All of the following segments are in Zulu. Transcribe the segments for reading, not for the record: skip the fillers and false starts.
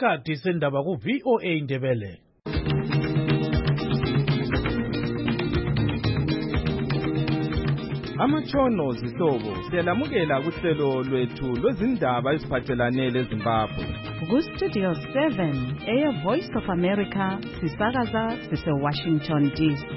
isikhathi sendaba ku-VOA Indebele. Amatshono zihlobo siyalamukela kuhlelo lwethu lwezindaba eziphathelane leZimbabwe. Ku-Studio 7 Air Voice of America sisakaza sise-Washington DC.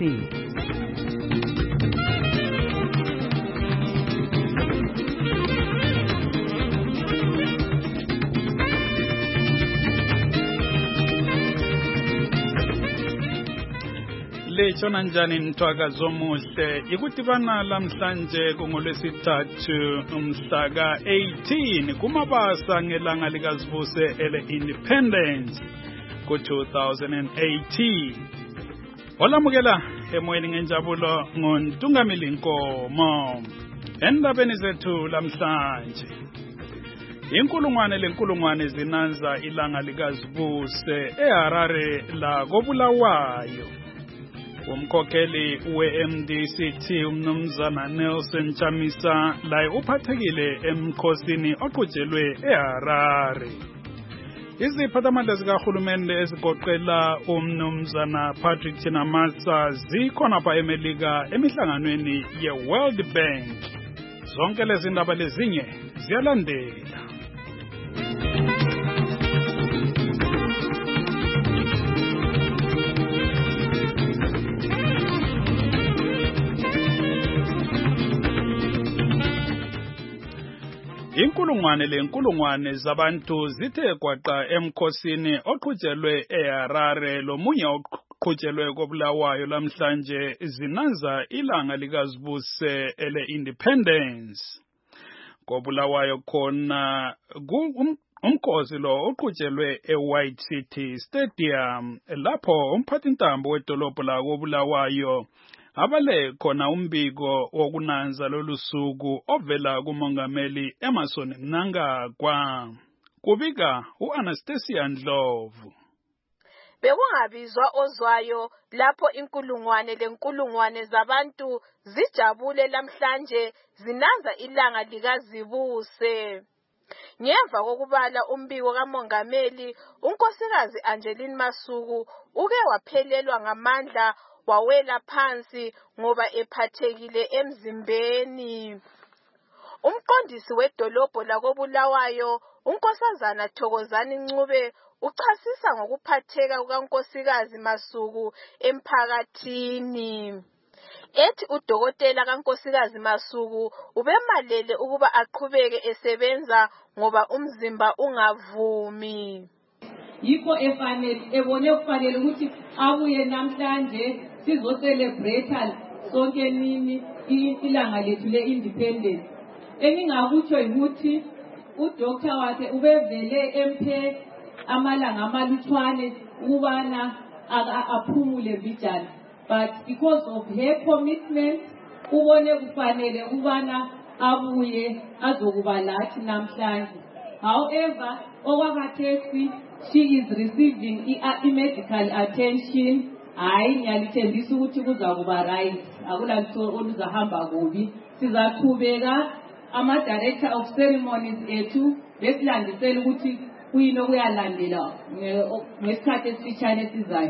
Lechona njani mthwakazo omuhle ikudibana lamhlanje kungolwesithathu umhlaka 18 kumabasa ngelanga likazibuse ele Independence ku-2018. Olamukela emoyeni ngenjabulo ngontungamili Nkomo. Endabeni zethu lamhlanje inkulungwane zinanza ilanga likazibuse eHarare la koBulawayo. Umkhokheli we-MDCT umnumzana Nelson Chamisa laye uphathekile emkhosini oqhutshelwe eHarare. Iziphathamandla zikahulumende ezigoqela umnumzana Patrick Chinamasa zikhona pha eMelika emihlanganweni ye-World Bank. Zonke lezi ndaba lezinye ziyalandela. Inkulungwane zabantu zithe kwaqa emkhosini oqhutshelwe eHarare lomunye oqhutshelwe koBulawayo lamhlanje zinanza ilanga likazibuse ele Independence. KoBulawayo khona umkhosi lo oqhutshelwe eWhite City Stadium lapho umphathintambo wedolobho la koBulawayo abale khona umbiko wokunanza lolu suku ovela kumongameli Emmerson Mnangagwa. Kubika uAnastasia Ndlovu. Bekungabizwa ozwayo lapho inkulungwane zabantu zijabule lamhlanje zinanza ilanga likazibuse. Ngemva kokubala umbiko kamongameli unkosikazi Angeline Masuku uke waphelelwa ngamandla wawela phansi ngoba ephathekile emzimbeni. Umqondisi wedolobho lakoBulawayo unkosazana Thokozani Ncube uchasisa ngokuphatheka kukankosikazi Masuku emphakathini. Ethi udokotela kankosikazi Masuku ubemalele ukuba aqhubeke esebenza ngoba umzimba ungavumi. Yikho ebone kufanele ukuthi abuye namhlanje sizo-celebrate sonke nini ilanga lethu le-independence. Engingakutsho ukuthi udoktor wakhe ubevele emphe amalanga amalutshwane ukubana aphumule mbijana, but because of her commitment ubone kufanele ukubana abuye azokuba lathi namhlanje. However, okwakhathesi she is receiving medical attention. Hayi ngiyalithembisa ukuthi kuzakuba right, akulalutho oluzahamba kubi. Sizaqhubeka ama-director of ceremonies ethu besilandisela ukuthi kuyini okuyalandela ngesikhathi esifitshane esizayo.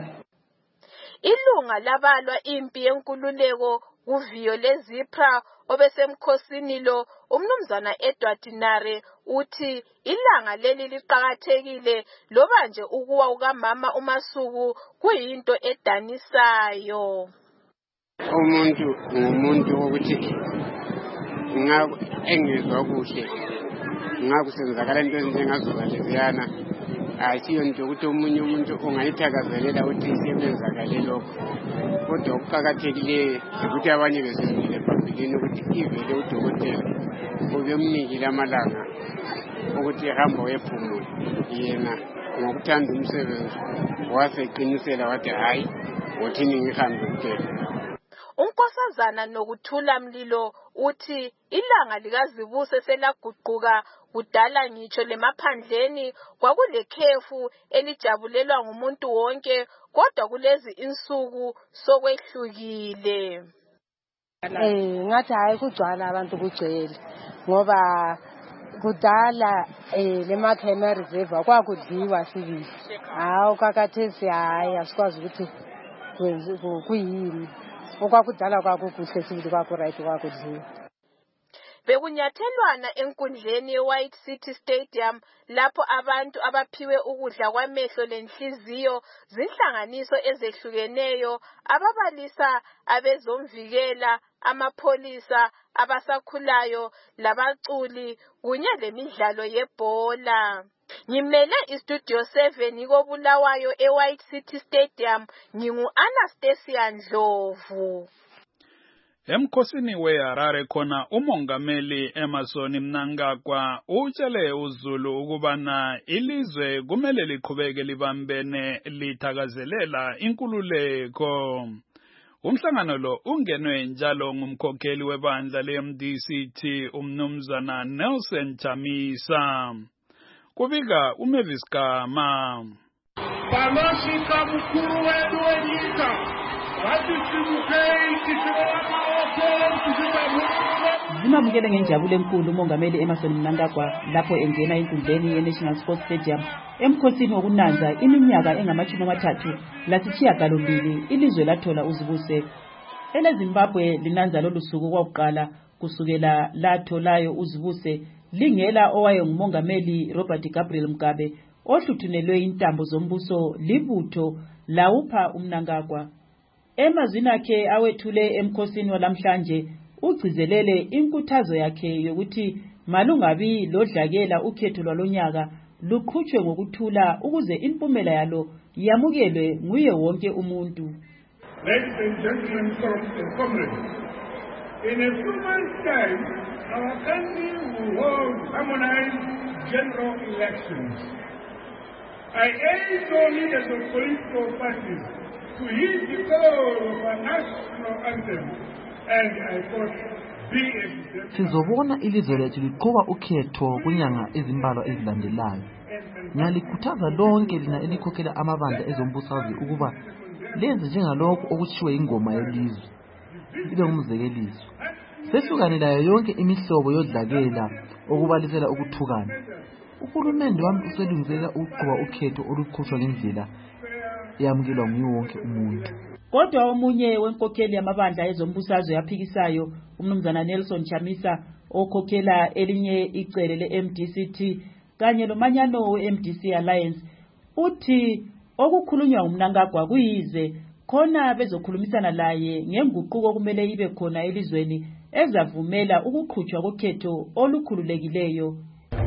Ilunga labalwa impi yenkululeko kuviyo lezipra obesemkhosini lo umnumzana Edward Nare uthi ilanga leli liqhakathekile loba nje ukuwa ukamama uMasuku kuyinto edanisayo. Umuntu ukuthi engizwa kuhle ngakusenzakala into ezinjengazoba leziyana asiyo nje ukuthi omunye umuntu ungayithakazelela ukuthi isebenzakale lokho, kodwa okuqhakathekileyo ukuthi abanye besizile phambilini ukuthi ivele udokotela ubemnikile amalanga ukuthi ehamba wephumule. Yena ngokuthanda umsebenzi waseqinisela wathi hayi ngothini ngihambe kuphela. Unkosazana Nokuthula Mlilo uthi ilanga likazibuse selaguquka kudala ngitsho lemaphandleni kwakulekhefu elijabulelwa ngumuntu wonke, kodwa kulezi insuku sokwehlukile. Ngathi hayi kugcwala abantu kugcwele ngoba kudala leMakhema Reserve kwakudliwa sibili. Hawu kakhathesi hayi asikwazi ukuthi kuyini. Okwakudala kwakukuhle sibili kwakuright kwakudliwa. Bekunyathelwana enkundleni yeWhite City Stadium lapho abantu abaphiwe ukudla kwamehlo lenhliziyo zinhlanganiso ezehlukeneyo ababalisa abezomvikela, amapholisa, abasakhulayo labaculi kunye lemidlalo yebhola. Ngimele iStudio 7 koBulawayo eWhite City Stadium, ngingu-Anastasia Ndlovu. Emkhosini weHarare khona umongameli Emmerson Mnangagwa utshele uZulu ukubana ilizwe kumele liqhubeke libambene lithakazelela inkululeko. Umhlangano lo ungenwe njalo ngumkhokheli webandla leMDCT umnumzana Nelson Chamisa. Kubika uMavis Gama. Panoshika mkuru wenu wenyika. Zimamukele ngenjabulo enkulu umongameli Emmerson Mnangagwa lapho engena enkundleni yeNational Sports Stadium emkhosini wokunanza iminyaka engama-30 lasishiyagalombili ilizwe lathola uzibuse. EleZimbabwe linanza lolu suku kwakuqala kusukela latholayo uzibuse lingela owayengumongameli Robert Gabriel Mugabe ohluthunelwe intambo zombuso libutho lawupha uMnangagwa. Emazwini akhe awethule emkhosini walamhlanje ugcizelele inkuthazo yakhe yokuthi malungabi lodlakela ukhetho lwalonyaka luqhutshwe ngokuthula ukuze impumela yalo yamukelwe nguye wonke umuntu. Ladies and gentlemen, comrades, in a few months' time, our country will hold harmonized general elections. I urge all leaders of political parties to heed the call of our national anthem, and I quote, Sizobona ilizwe lethu liqhuba ukhetho kunyanga ezimbalwa ezilandelayo. Ngiyalikhuthaza lonke lina elikhokhela amabandla ezombusazwe ukuba lenze njengalokho okutshiwe ingoma yelizwe. Ibe ngumzekeliso. Sehlukane layo yonke imihlobo yodlakela okubalisela ukuthukana. Uhulumende wami uselungiselela ukuqhuba ukhetho oluqhutshwa ngendlela yamukelwa nguye wonke umuntu. Kodwa omunye wenkokheli yamabandla ezombusazwe yaphikisayo umnumzana Nelson Chamisa okhokhela elinye icele leMDCT kanye lomanyano weMDC Alliance uthi okukhulunywa uMnangagwa kuyize khona bezokhulumisana laye ngenguquko kumele ibe khona elizweni ezavumela ukuqhutshwa kokhetho olukhululekileyo.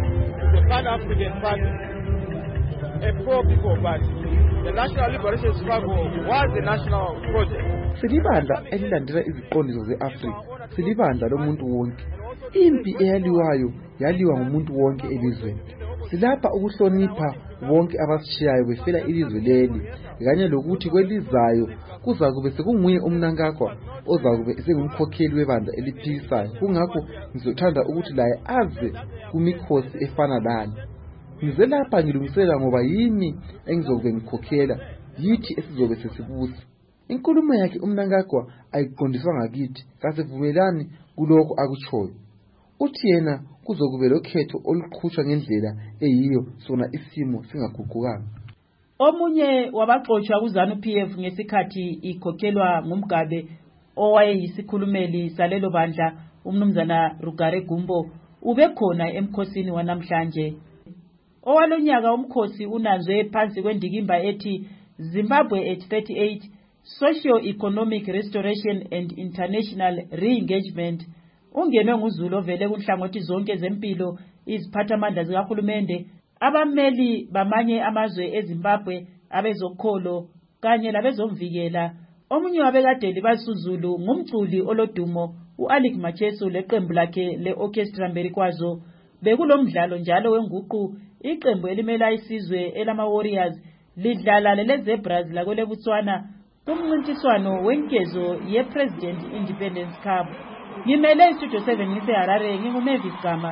A pro-people party. The National Liberation Struggle was a national project. Silibandla elilandela iziqondiso ze-Afrika, silibandla lomuntu wonke. Impi eyaliwayo yaliwa ngumuntu wonke elizweni. Silapha ukuhlonipha bonke abasishiyayo befela ilizwe leli, kanye lokuthi kwelizayo kuzakube sekunguye uMnangagwa ozakube esengumkhokheli webandla eliphikisayo. Kungakho ngizothanda ukuthi laye aze kumikhosi efana lani. Ngize lapha ngilungiselela ngoba yimi engizokube ngikhokhela yithi esizobe sesibusa. Inkulumo yakhe uMnangagwa ayiqondiswa ngakithi kasevumelani kulokho akutshoyo. Uthi yena kuzokube lokhetho oluqhutshwa ngendlela eyiyo sona isimo singaguqukanga. Omunye wabaxoshwa kuZANU-PF ngesikhathi ikhokhelwa nguMgabe owayeyisikhulumeli salelo bandla umnumzana Rugare Gumbo ubekhona emkhosini wanamhlanje. Owalonyaka umkhosi unanzwe phansi kwendikimba ethi Zimbabwe at 38 Socio-Economic Restoration and International Re-Engagement ungenwe nguZulu ovele kunhlangothi zonke zempilo iziphathamandla zikahulumende abameli bamanye amazwe eZimbabwe abezokholo kanye labezomvikela. Omunye wabekadeli basuZulu ngumculi olodumo uAlick Macheso leqembu lakhe leorchestra Mberikwazo. Bekulomdlalo njalo wenguqu iqembu elimela isizwe elama Warriors lidlala leleZebras lakwele Botswana kumncintiswano wenkezo yePresident Independence Cup. Ngimele iStudio 7 ngiseHarare nginguMavis Gama.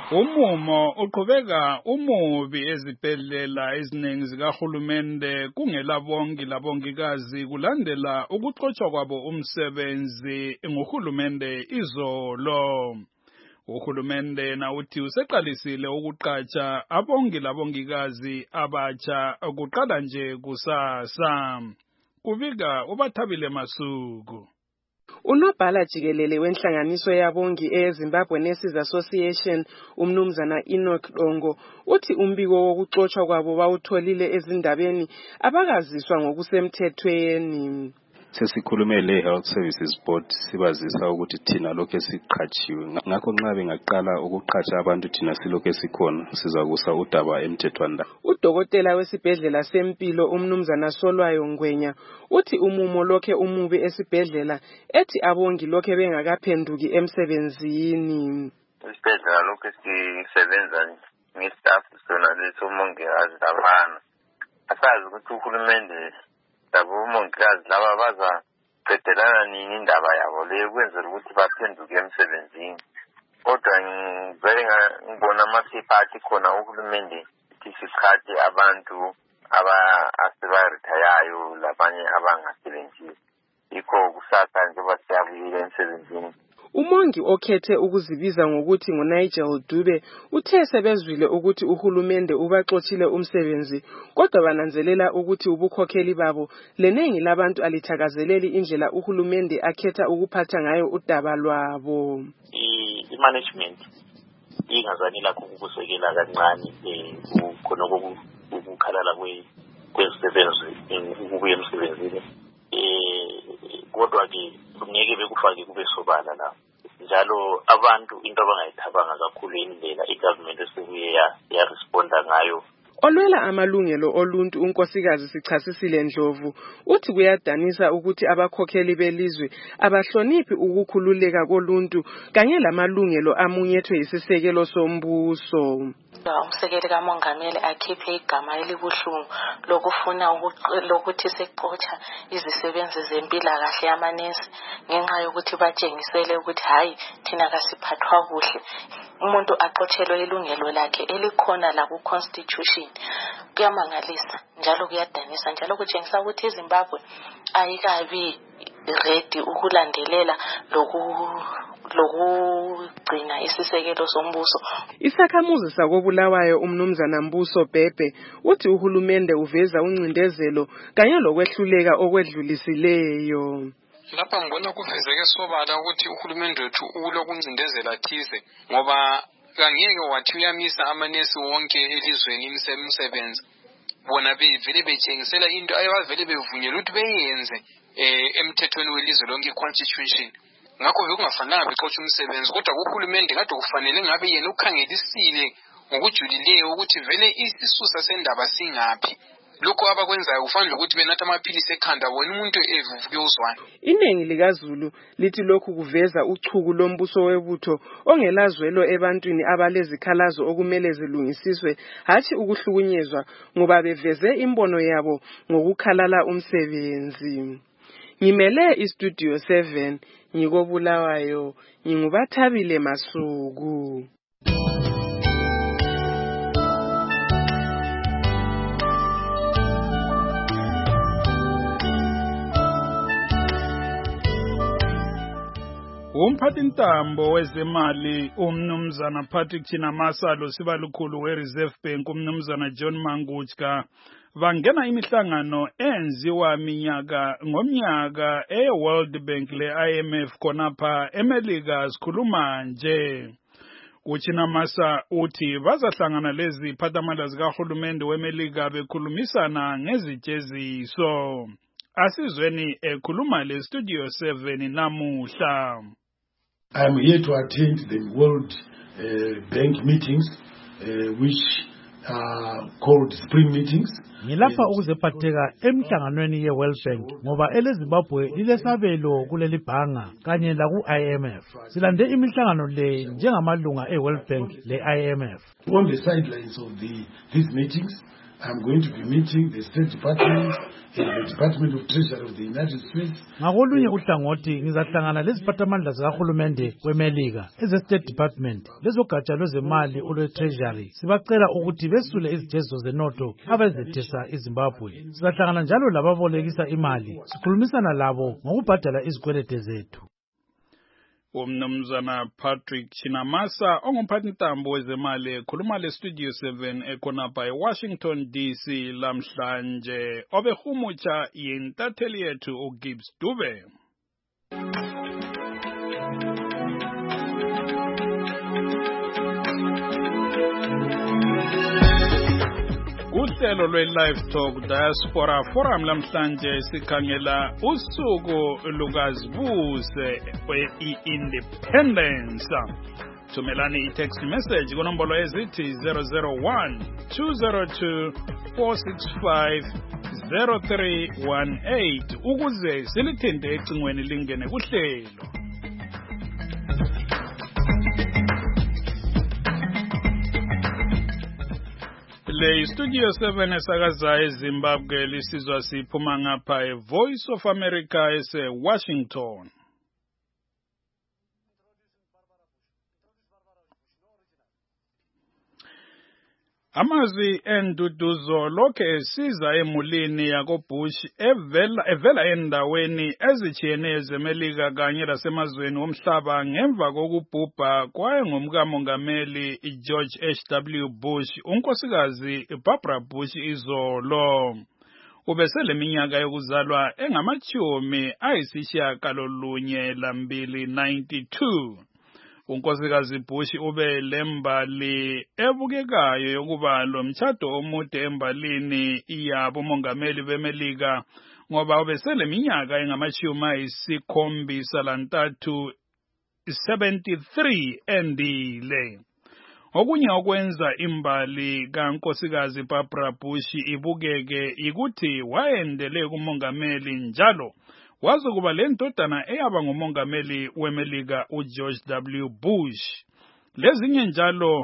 Umumo uqhubeka umubi ezibhedlela eziningi zikahulumende kungelabongi labongikazi kulandela ukuxotshwa kwabo umsebenzi nguhulumende izolo. Uhulumende nawuthi useqalisile ukuqatsha abongi labongikazi abatsha kuqala nje kusasa. Kubika uBathabile Masuku. Unobhala jikelele wenhlanganiso yabongi eZimbabwe Nurses Association umnumzana Enoch Dongo uthi umbiko wokuxotshwa kwabo bawutholile ezindabeni abakaziswa ngokusemthethweni. Sesikhulume le-Health Services Board sibazisa ukuthi thina lokho esiqhatshiwe ngakho nxa bengaqala ukuqhatsha abantu thina silokho esikhona sizakusa udaba emthethwanda. Udokotela wesibhedlela sempilo umnumzana Solwayo Ngwenya uthi umumo lokhe umubi esibhedlela ethi abongi lokhe bengakaphenduki emsebenzini. Isibhedlela lokho sisebenza ngestaff sona lethu umongikazi labana. Asazi ukuthi uhulumende labo umongikazi laba bazaqedelana nini indaba yabo leyo kwenzela ukuthi baphenduke emsebenzini. Kodwa ngivele ngibona amaphepha athi khona uhulumende isikhathi abantu asebarethayayo labanye abangasebenzi. Yikho kusasa njengoba siyabuyela emsebenzini. Umongi okhethe ukuzibiza ngokuthi nguNigel Dube uthe sebezwile ukuthi uhulumende ubaxothile umsebenzi kodwa bananzelela ukuthi ubukhokheli babo lenengi labantu alithakazeleli indlela uhulumende akhetha ukuphatha ngayo udaba lwabo. I-management ingazani lakho ukusekela kancane khona ukukhalala kwezisebenzi ukubuya emsebenzini. Kodwa ke ngeke bekufake kube sobala la njalo abantu into abangayithabanga kakhulu indlela igovernment esibuye ya responda ngayo. Olwela amalungelo oluntu unkosikazi Sichasisile Ndlovu uthi kuyadanisa ukuthi abakhokheli belizwe abahloniphi ukukhululeka koluntu kanye lamalungelo amunyethwe isisekelo sombuso. Umsekeli kamongameli akhiphe igama elibuhlungu lokufuna ukuthi seqotsha izisebenzi zempilakahle yamanesi ngenxa yokuthi batshengisele ukuthi hayi thina kasiphathwa kuhle. Umuntu aqotshelwe ilungelo lakhe elikhona la ku-constitution. Kuyamangalisa njalo kuyadanisa njalo kutshengisa ukuthi iZimbabwe ayikabi ready ukulandelela lokugcina isisekelo sombuso. Isakhamuzi sakobulawayo umnumzana Mbuso Bhebhe uthi uhulumende uveza uncindezelo kanye lokwehluleka okwedlulisileyo. Lapha ngibona kuvezeke sobala ukuthi uhulumende wethu ulokuncindezela thize ngoba angeke wathi uyamisa amanesi wonke elizweni imisebenzi. Bona bevele betshengisela into ayabavele bevunyelwa ukuthi beyenze emthethweni welizwe lonke i-constitution. Ngakho bekungafanele bexotshe umsebenzi kodwa uhulumende kade kufanele ngabe yena ukhangelisile ngokujulileyo ukuthi vele isisusa sendaba singaphi. Lokho abakwenzayo kufanele ukuthi benatha amaphilisi ekhanda bona umuntu evuvuke uzwane. Iningi likaZulu lithi lokhu kuveza uchuku lombuso webutho ongelazwelo ebantwini abalezikhalazo okumele zilungisiswe hathi ukuhlukunyezwa ngoba beveze imbono yabo ngokukhalala umsebenzi. Ngimele istudio 7 ngikobulawayo nginguBathabile Masuku. Umphathintambo wezemali umnumzana Patrick Chinamasa losibalukhulu we-Reserve Bank umnumzana John Manguchka bangena imihlangano enziwa ngomnyaka e-World Bank le-IMF khonapha eMelika sikhuluma nje. UChinamasa uthi bazahlangana lezi phathamandla zikahulumende weMelika bekhulumisana ngezijeziso. Asizweni ekhuluma le Studio 7 namuhla. I am here to attend the World Bank meetings, which are called spring meetings. Ngilapha ukuzephatheka emhlanganweni ye-World Bank ngoba eleZimbabwe lilesabelo kuleli bhanga kanye la ku-IMF. Silande imihlangano le njengamalunga e-World Bank le-IMF. On the sidelines of these meetings, I'm going to be meeting the State Department and the Department of Treasury of the United States. Ngakolunye uhlangothi ngizahlangana leziphathamandla zikahulumende weMelika eze-State Department lezogatsha lwezemali olwe-Treasury. Sibacela ukuthi besule izijezo zenotho abazethesa iZimbabwe. Sizahlangana njalo lababolekisa imali sikhulumisana labo ngokubhadala izikwelede zethu. Umnumzana Patrick Chinamasa ongumphathintambo wezemali ekhuluma le-Studio 7 ekhonapha eWashington DC lamhlanje obehumutsha yintatheli yethu uGibbs Dube. Uhlelo lwe-Live Talk Diaspora Forum lamhlanje sikhangela usuku lukazibuse i-Independence. Thumelani i-text message kunombolo ezithi 001-202-465-0318 ukuze silithinte ecingweni lingene kuhlelo. Le Studio 7 esakaza eZimbabwe lisizwa siphuma ngapha eVoice of America ese-Washington. Amazwi enduduzo lokhe esiza emulini yakoBush evela endaweni ezitshiyeneyo zeMelika kanye lasemazweni omhlaba ngemva kokubhubha ngumkamongameli George H.W. Bush unkosikazi Barbara Bush izolo. Ubeseleminyaka yokuzalwa engamachumi ayisishiyagalolunye lambili 92. Unkosikazi Bush ube lembali ebukekayo yokuba lo mtshado omude embalini yabo mongameli beMelika ngoba ubeseleminyaka engamachumi ayisikhombisa lantathu 73 endile. Okunye okwenza imbali kankosikazi Barbara Bush ibukeke ikuthi wayendele kumongameli njalo wazokuba lendodana eyaba ngumongameli weMelika uGeorge W. Bush. Lezinye njalo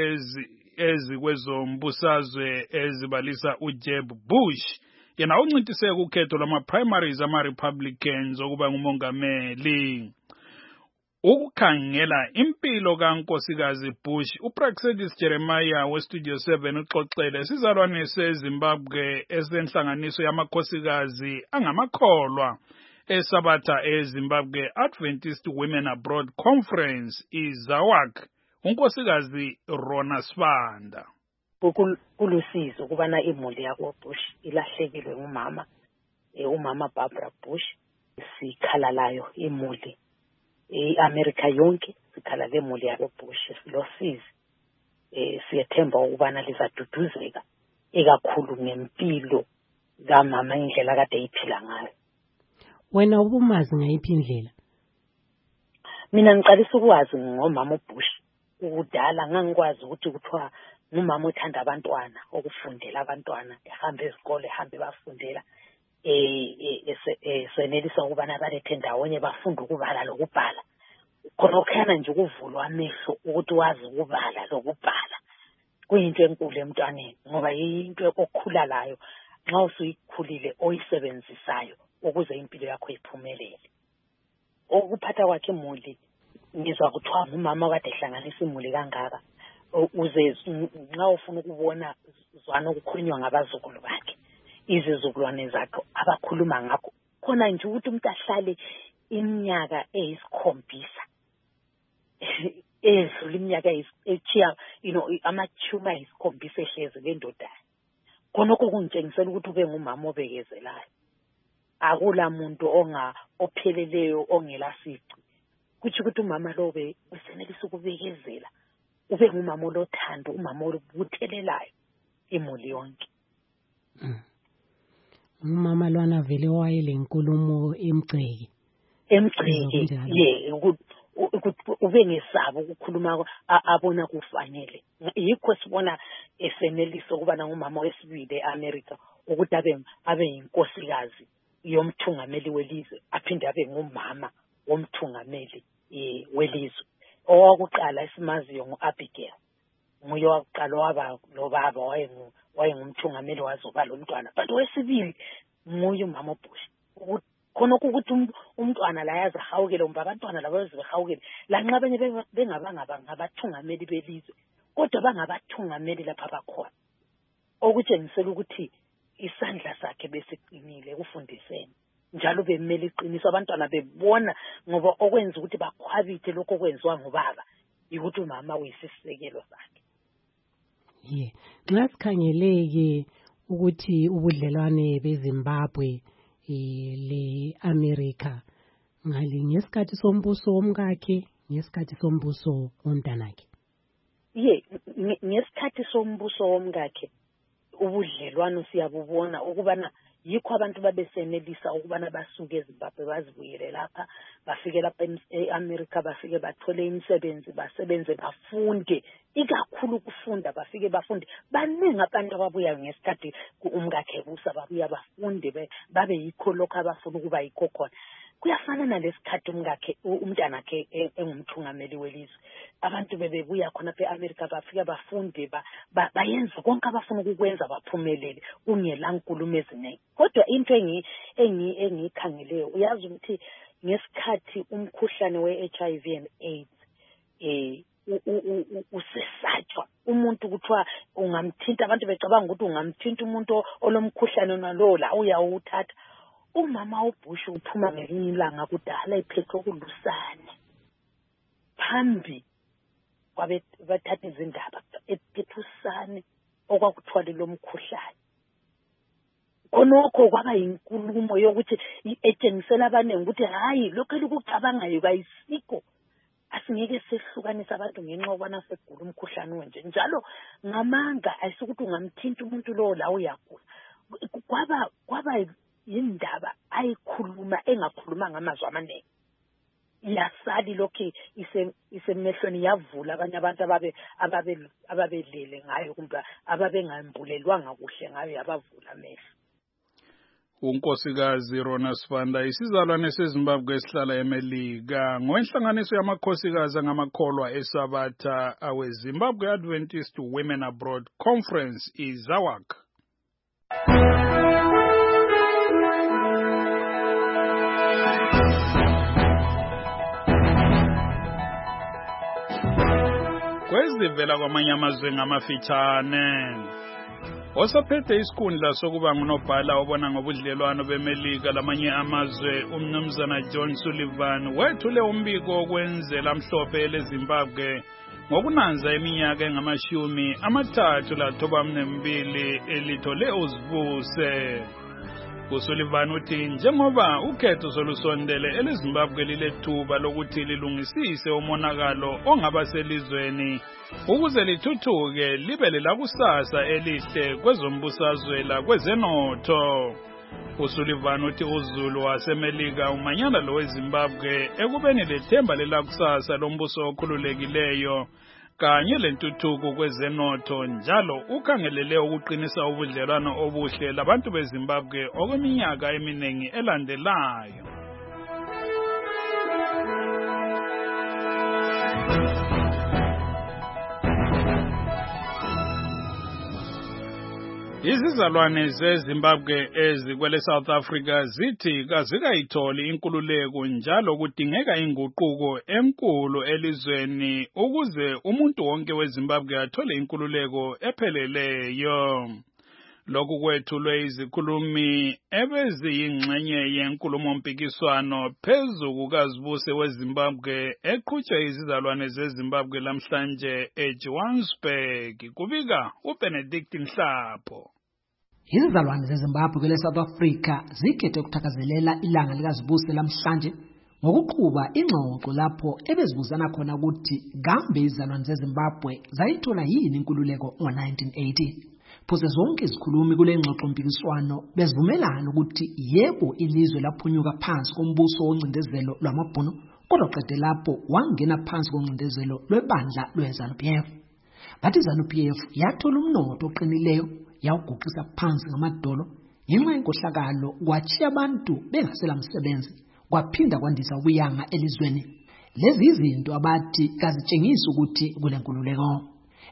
ezikwezombusazwe ezibalisa uJeb Bush yena uncintise ukhetho lwama-primaries ama-Republicans okuba ngumongameli. Ukukhangela impilo kankosikazi Bush, uPraxedis Jeremiah weStudio 7 uxoxele sizalwane seZimbabwe esenhlanganiso yamakhosikazi angamakholwa eSabatha eZimbabwe Adventist Women Abroad Conference iZAWAC, unkosikazi Rona Sibanda. Kulusizo kubana imuli yako Bush ilahlekile ngumama, umama Barbara Bush. Sikhalalayo imuli America yonke sikhala lemuli yabo Bush silosizi. Siyethemba ukubana lizaduduzeka ekakhulu ngempilo kamama indlela kade iphila ngayo. Wena ubumazi ngayiphi indlela? Mina ngiqalisa ukwazi ngomama uBush ukudala ngangikwazi ukuthi kuthiwa ngumama othanda abantwana okufundela abantwana ehambe ezikole ehambe bafundela senelisa ukubana balethe ndawonye bafunda ukubala lokubhala. Khona okukhana nje ukuvulwa amehlo ukuthi wazi ukubala lokubhala kuyinto enkulu emntwaneni ngoba yinto okukhula layo nxa usuyikhulile oyisebenzisayo ukuze impilo yakho iphumelele. Okuphatha kwakhe imuli ngizwa kuthiwa ngumama kade ehlanganisa imuli kangaka uze nxa ufuna ukubona zwana ukukhulunywa ngabazukulu bakhe izizukulwane zakhe abakhuluma ngakho khona nje ukuthi umuntu ahlale iminyaka eyisikhombisa edlula iminyaka echiya amachuma ayisikhombisa ehlezi lendoda khonokho kungitshengisela ukuthi ube ngumama obekezelayo akula muntu opheleleyo ongela sici kuthi ukuthi umama lo usenelisa ukubekezela ube ngumama lothando umama olubuthelelayo imuli yonke. Umama lwana vele wayelenkulumo emgceke ube ngesabo ukukhuluma abona kufanele yikho sibona esenelisa ukuba ngumama wesibili eAmerica ukuthi abe yinkosikazi yomthungameli welizwe aphinde abe ngumama womthungameli welizwe. Owakuqala esimaziyo nguAbigail nguye wakuqala waba lobaba wayengumthungameli wazoba lo mntwana. But wesibili nguye umama uBush. Khona ukuthi umntwana la yaza hawukele umba abantwana labo bezihawukele la nxa benye ngabathungameli belizwe kodwa bangabathungameli lapha bakhona okutshengisela ukuthi isandla sakhe besiqinile ukufundiseni njalo bemele iqiniso abantwana bebona ngoba okwenza ukuthi bakhwabithe lokho okwenziwa ngubaba ukuthi umama uyisisekelo sakhe. Nxa sikhangeleke ukuthi ubudlelwane beZimbabwe le-America ngesikhathi sombuso womkakhe ngesikhathi sombuso womntanakhe. Ngesikhathi sombuso womkakhe ubudlelwano siyabubona ukubana yikho abantu babesenelisa ukubana basuke eZimbabwe bazibuyele lapha bafike lapha eAmerica bafike bathole imisebenzi basebenze bafunde ikakhulu kufunda bafike bafunde baningi abantu ababuya ngesikhathi umkakhe busa babuya bafunde babe yikho lokho abafuna ukuba yikho khona. Kuyafana nalesikhathi umntanakhe engumthungameli welizwe abantu bebebuya khona eAmerica bafika bafunde bayenza konke abafuna ukukwenza baphumelele kungela nkulumo eziningi. Kodwa into engikhangeleyo uyazi ukuthi ngesikhathi umkhuhlane we-HIV and AIDS usesatshwa umuntu kuthiwa ungamthinta abantu becabanga ukuthi ungamthinta umuntu olomkhuhlane nalowo la uyawuthatha. Umama uBush uphuma ngelinye ilanga kudala iphethwe kulusane phambi bathatha izindaba ephethe usane okwakuthwala lo mkhuhlane. Khonokho kwaba yinkulumo yokuthi etshengisela abaningi ukuthi hayi lokho elikucabangayo kayisikho asingeke sehlukanisa abantu ngenxa yokubana segula umkhuhlane onje njalo ngamanga ayisukuthi ungamthinta umuntu lo la uyagula. Kwaba indaba ayikhuluma engakhuluma ngamazwi amaningi yasali lokho isemehlweni yavula abanye abantu ababelele ngayo kumbe ababengambulelwanga kuhle ngayo yabavula amehlo. uNkosikazi Rona Sibanda isizalwane seZimbabwe esihlala eMelika ngowenhlanganiso yamakhosikazi angamakholwa eSabatha aweZimbabwe Adventist Women Abroad Conference iZAWAC. Kwezivela kwamanye amazwe ngamafitshane osaphethe isikhundla sokuba ngunobhala obona ngobudlelwano beMelika lamanye amazwe umnumzana John Sullivan wethule umbiko wokwenzela mhlophe eleZimbabwe ngokunanza iminyaka engama-32 elithole uzibuse. uSullivan uthi njengoba ukhetho solusondele eleZimbabwe lilethuba lokuthi lilungisise umonakalo ongaba selizweni ukuze lithuthuke libe lelakusasa elihle kwezombusazwe kwezenotho. uSullivan uthi uZulu waseMelika umanyana lo weZimbabwe ekubeni lethemba lelakusasa lombuso okhululekileyo kanye lentuthuko kwezenotho njalo ukhangelele ukuqinisa ubudlelwano obuhle labantu beZimbabwe okweminyaka eminingi elandelayo. Izizalwane zeZimbabwe ezikwele South Africa zithi kazikayitholi inkululeko njalo kudingeka inguquko enkulu elizweni ukuze umuntu wonke weZimbabwe athole inkululeko epheleleyo. Lokhu kwethulwe izikhulumi ebeziyingxenye yenkulumo mpikiswano phezu kukazibuse weZimbabwe eqhutshwe izizalwane zeZimbabwe lamhlanje eJohannesburg. Kubika uBenedict Mhlapho. Izizalwane zeZimbabwe kwele South Africa zikhethe ukuthakazelela ilanga likazibuse lamhlanje ngokuqhuba ingxoxo lapho ebezibuzana khona ukuthi kambe izizalwane zeZimbabwe zayithola yini inkululeko ngo-1980. Phose zonke izikhulumi kule ngxoxo mpikiswano bezivumelana ukuthi yebo ilizwe laphunyuka phansi kombuso woncindezelo lwamabhunu kodwa qede lapho wangena phansi koncindezelo lwebandla lweZANU-PF. Bathi iZANU-PF yathola umnotho oqinileyo yawuguqisa phansi ngamadolo ngenxa yenkohlakalo kwatshiya abantu bengasela msebenzi kwaphinda kwandisa ubuyanga elizweni. Lezi izinto abathi kazitshengisa ukuthi kule nkululeko.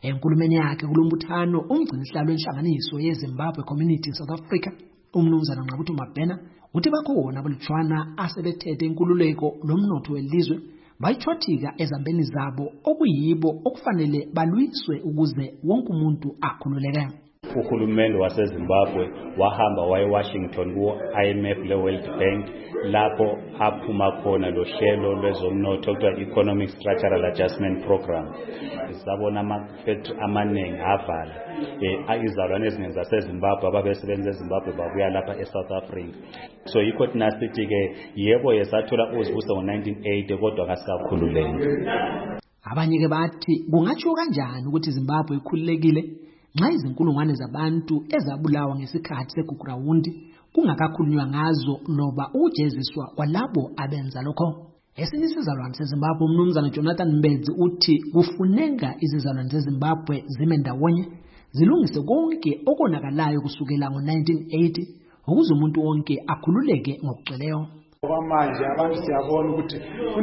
Enkulumeni yakhe kulombuthano umgcinisihlalo wenhlanganiso yeZimbabwe Community in South Africa, umnumzana Nqabutho Mabhena uthi bakhona abalutshwana asebethethe inkululeko lomnotho welizwe bayithwathika ezambeni zabo okuyibo okufanele balwiswe ukuze wonke umuntu akhululeke. Uhulumende waseZimbabwe wahamba waye Washington ku IMF le World Bank lapho aphuma khona lo hlelo lwezomnotho okuthiwa Economic Structural Adjustment Program. Sabona ama-factory amaningi avala. Izalwane eziningi zaseZimbabwe ababesebenza eZimbabwe babuya lapha eSouth Africa. So yikho thina sithi-ke yebo yesathola uzibuso ngo-1980 kodwa kasikakhululeki. Abanye-ke bathi kungatsho kanjani ukuthi iZimbabwe ikhululekile nxa izinkulungwane zabantu ezabulawa ngesikhathi segugrawundi kungakakhulunywa ngazo loba ukujeziswa kwalabo abenza lokho. Esinye isizalwane seZimbabwe umnumzana Jonathan Mbedzi uthi kufuneka izizalwane zeZimbabwe zime ndawonye zilungise konke okonakalayo kusukela ngo-1980 ukuze umuntu wonke akhululeke ngokugcweleyo. Manje abantu siyabona ukuthi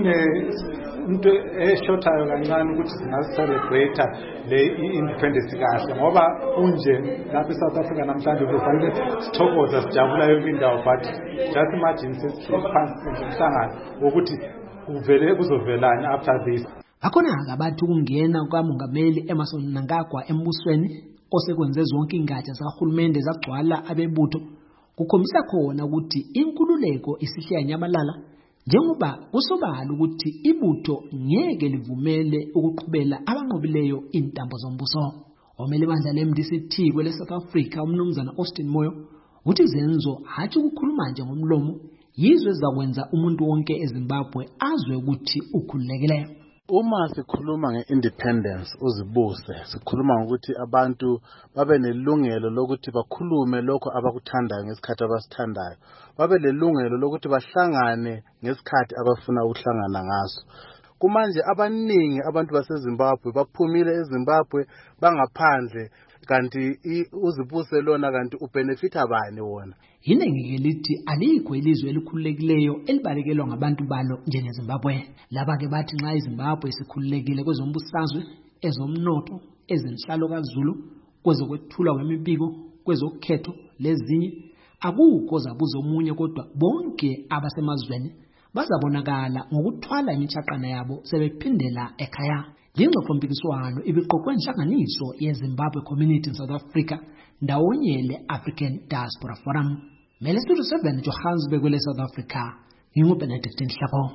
into eshotayo kancane ukuthi singasicelebrate le independence kahle ngoba kunje lapha eSouth Africa namhlanje kufanele sithokoza sijabula yonke indawo, but just imagine sesiphansi umhlangano ukuthi kuzovelani after this. Akhona abantu kungena kukamongameli Emmerson Mnangagwa embusweni osekwenze zonke ingatsha zikahulumende zagcwala abebutho kukhombisa khona ukuthi inkululeko isihle yanyamalala njengoba kusobala ukuthi ibutho ngeke livumele ukuqhubela abanqobileyo intambo zombuso. Omele bandla leMDC kwele South Africa umnumzana Austin Moyo uthi izenzo hathi ukukhuluma nje ngomlomo yizo ezakwenza umuntu wonke eZimbabwe azwe ukuthi ukhululekile. Uma sikhuluma ngeindependence uzibuse sikhuluma ngokuthi abantu babe nelungelo lokuthi bakhulume lokho abakuthandayo ngesikhathi abasithandayo, babe lelungelo lokuthi bahlangane ngesikhathi abafuna ukuhlangana ngaso. Kumanje abaningi abantu baseZimbabwe baphumile eZimbabwe bangaphandle kanti uzibuse lona kanti ubenefita bani wona. Yinengeke lithi alikho ilizwe elikhululekileyo elibalekelwa ngabantu balo njengeZimbabwe. Laba-ke bathi nxa iZimbabwe isikhululekile kwezombusazwe, ezomnotho, ezenhlalo kaZulu, kwezokwethulwa kwemibiko, kwezokhetho lezinye, akukho zabuza omunye kodwa bonke abasemazweni bazabonakala ngokuthwala imithaqana yabo sebephindela ekhaya. Lengxoxompikiswano ibiqoqwe inhlanganiso yeZimbabwe Community in South Africa ndawonye le-African Diaspora Forum. Mele Studio 7 Johannesburg kwele South Africa. NginguBenedict Nhlapho.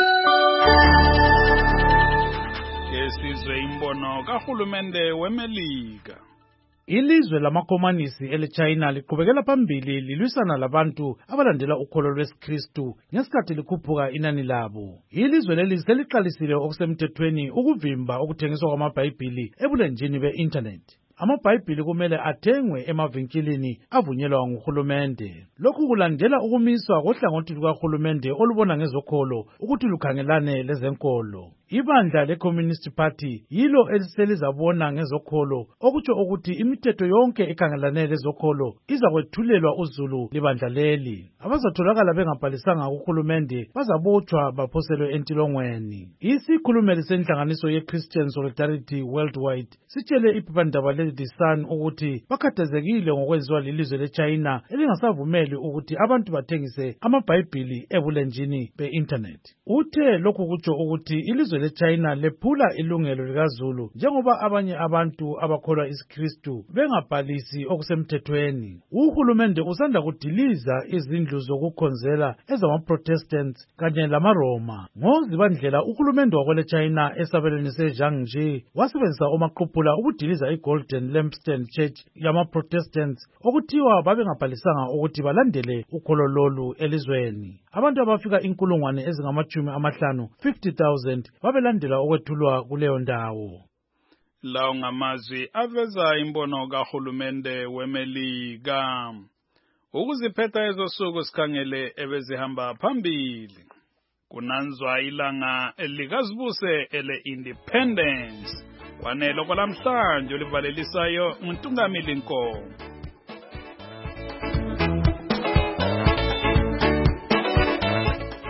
Yesizwe imbono kahulumende weMelika. Ilizwe lamakhomanisi eleChina liqhubekela phambili lilwisana labantu abalandela ukholo lwesikristu ngesikhathi likhuphuka inani labo. Ilizwe leli seliqalisile okusemthethweni ukuvimba ukuthengiswa kwamabhayibhili ebulenjini be-internet. Amabhayibhili kumele athengwe emavinkilini avunyelwa nguhulumende. Lokhu kulandela ukumiswa kohlangothi lukahulumende olubona ngezokholo ukuthi lukhangelane lezenkolo. Ibandla le-Communist Party yilo eliselizabona ngezokholo okutsho ukuthi imithetho yonke ekhangelane lezokholo izakwethulelwa uzulu libandla leli. Abazatholakala bengabhalisanga kuhulumende bazabotshwa baphoselwe entilongweni. Isikhulumeli senhlanganiso ye-Christian Solidarity Worldwide sitshele iphephandaba le-The Sun ukuthi bakhathazekile ngokwenziwa lilizwe leChina elingasavumeli ukuthi abantu bathengise amabhayibhili ebulenjini be-internet. Uthe lokhu kutsho ukuthi ilizwe leChina lephula ilungelo likaZulu njengoba abanye abantu abakholwa isiKristu bengabhalisi okusemthethweni. Uhulumende usanda kudiliza izindlu zokukhonzela ezamaProtestants kanye lamaRoma. Ngozibandlela uhulumende wakweleChina esabelweni seJiangxi wasebenzisa omaqhuphula ukudiliza iGolden Lampstand Church yamaProtestants okuthiwa babengabhalisanga ukuthi balandele ukholo lolu elizweni. Abantu abafika inkulungwane ezingama-50,000 50,000 babelandela okwethulwa kuleyo ndawo. Lawo ngamazwi aveza imbono kahulumende weMelika. Ukuziphetha ezosuku sikhangele ebezihamba phambili. Kunanzwa ilanga elikazibuse ele-Independence. Kwanelo kwalamhlanje olivalelisayo uNtungamili Nkomo.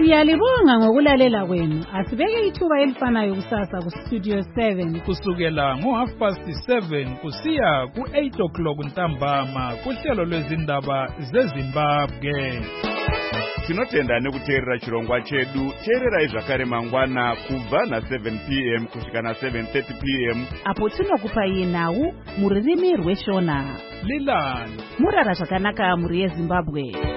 Siyalibonga ngokulalela kwenu. Asibeke ithuba elifanayo kusasa ku Studio 7 kusukela ngo7:30 kusiya ku8:00 ntambama kuhlelo lwezindaba zeZimbabwe. Tinotenda nekuteerera chirongwa chedu. Teererai zvakare mangwana kubva na7 p.m. kusvika na7:30 p.m. apo tinokupai nhau mururimi rweshona. Lilani murara zvakanaka muri yeZimbabwe.